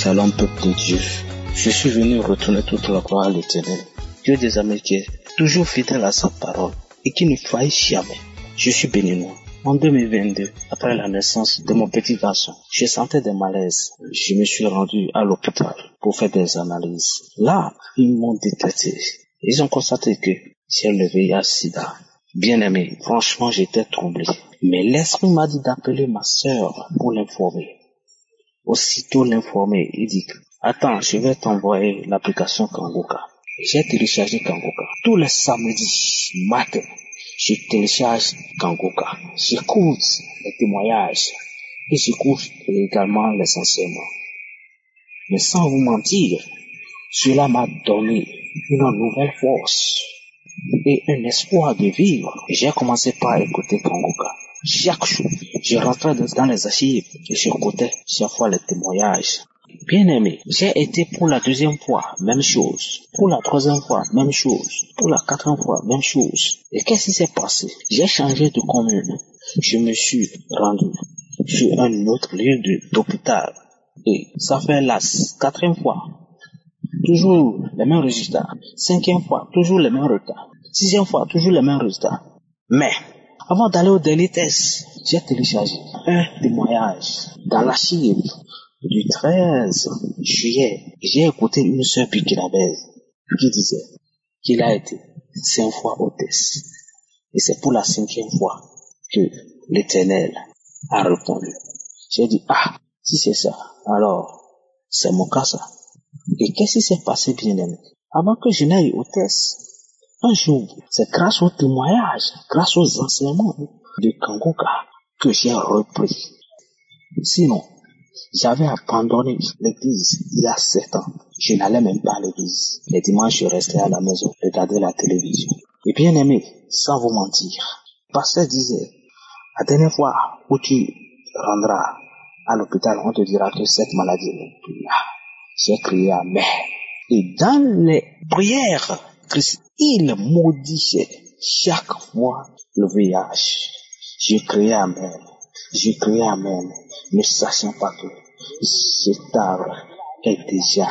Shalom peuple de Dieu. Je suis venu retourner toute la gloire à l'Éternel, Dieu des armées qui est toujours fidèle à sa parole et qui ne faillit jamais. Je suis béninois. En 2022, après la naissance de mon petit garçon, je sentais des malaises. Je me suis rendu à l'hôpital pour faire des analyses. Là, ils m'ont détecté. Ils ont constaté que j'ai le VIH-Sida. Bien-aimé, franchement, j'étais troublé. Mais l'esprit m'a dit d'appeler ma sœur pour l'informer. Aussitôt l'informer, il dit « Attends, je vais t'envoyer l'application Kangoka ». J'ai téléchargé Kangoka. Tous les samedis matin, je télécharge Kangoka. J'écoute les témoignages et j'écoute également les enseignements. Mais sans vous mentir, cela m'a donné une nouvelle force et un espoir de vivre. J'ai commencé par écouter Kangoka. Chaque jour, je rentrais dans les archives et j'écoutais chaque fois les témoignages. Bien aimé, j'ai été pour la deuxième fois, même chose. Pour la troisième fois, même chose. Pour la quatrième fois, même chose. Et qu'est-ce qui s'est passé? J'ai changé de commune. Je me suis rendu sur un autre lieu d'hôpital. Et ça fait la quatrième fois. Toujours les mêmes résultats. Cinquième fois, toujours les mêmes résultats. Sixième fois, toujours les mêmes résultats. Mais, avant d'aller au dernier test, j'ai téléchargé un témoignage dans l'archive du 13 juillet. J'ai écouté une sœur burkinabèse qui disait qu'il a été 5 fois au test. Et c'est pour la 5e fois que l'Éternel a répondu. J'ai dit, si c'est ça, alors c'est mon cas ça. Et qu'est-ce qui s'est passé, bien-aimé? Avant que je n'aille au test, un jour, c'est grâce au témoignage, grâce aux enseignements de Kangoka que j'ai repris. Sinon, j'avais abandonné l'église il y a 7 ans. Je n'allais même pas à l'église. Les dimanches, je restais à la maison, regarder la télévision. Et bien aimé, sans vous mentir, le pasteur disait, la dernière fois où tu rendras à l'hôpital, on te dira que cette maladie n'est plus là. J'ai crié Amen. Et dans les prières, Christ, il maudissait chaque fois le VIH. Je criais Amen. Je criais Amen, ne sachant pas que cet arbre est déjà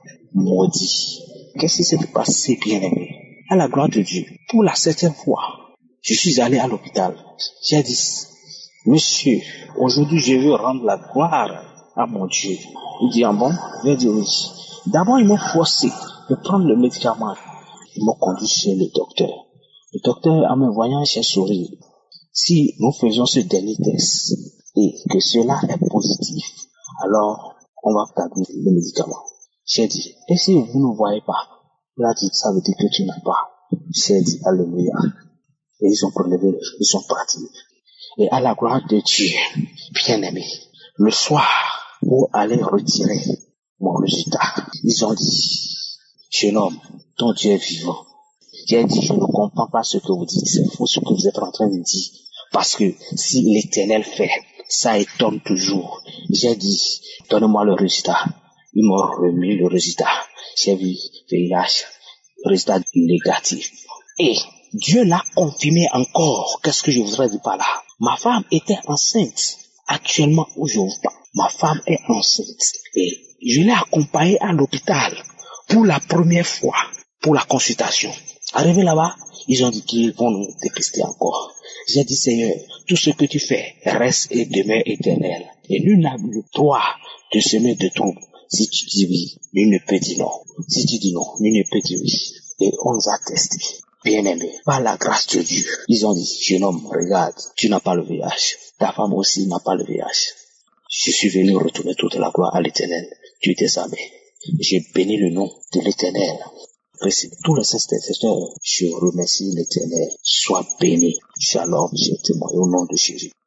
maudit. Qu'est-ce qui s'est passé, bien-aimé? À la gloire de Dieu, pour la 7e fois, je suis allé à l'hôpital. J'ai dit, monsieur, aujourd'hui je veux rendre la gloire à mon Dieu. Il dit, bon? J'ai dit oui. D'abord, ils m'ont forcé de prendre le médicament. Ils m'ont conduit chez le docteur. Le docteur, en me voyant, j'ai souri. Si nous faisons ce dernier test et que cela est positif, alors on va t'admettre le médicament. J'ai dit, et si vous ne voyez pas? Il a dit, ça veut dire que tu n'as pas. J'ai dit, alléluia. Et ils ont prélevé, ils sont partis. Et à la gloire de Dieu, bien aimé, le soir, pour aller retirer mon résultat, ils ont dit, jeune homme, ton Dieu est vivant. J'ai dit, je ne comprends pas ce que vous dites, c'est faux ce que vous êtes en train de dire. Parce que si l'Éternel fait, ça étonne toujours. J'ai dit, donnez-moi le résultat. Ils m'ont remis le résultat. J'ai vu VIH, résultat négatif. Et Dieu l'a confirmé encore. Qu'est-ce que je voudrais dire par là? Ma femme était enceinte. Actuellement où je vous parle, ma femme est enceinte. Et je l'ai accompagnée à l'hôpital pour la première fois, pour la consultation. Arrivé là-bas, ils ont dit qu'ils vont nous dépister encore. J'ai dit, Seigneur, tout ce que tu fais reste et demeure éternel. Et nul n'a le droit de semer de troubles. Si tu dis oui, nul ne peut dire non. Si tu dis non, nul ne peut dire oui. Et on nous a testés. Bien-aimés, par la grâce de Dieu, ils ont dit, jeune homme, regarde, tu n'as pas le VIH. Ta femme aussi n'a pas le VIH. Je suis venu retourner toute la gloire à l'Éternel, Dieu des armées. J'ai béni le nom de l'Éternel. Tous les intercesseurs, je remercie l'Éternel. Sois béni. Shalom, je témoigne au nom de Jésus.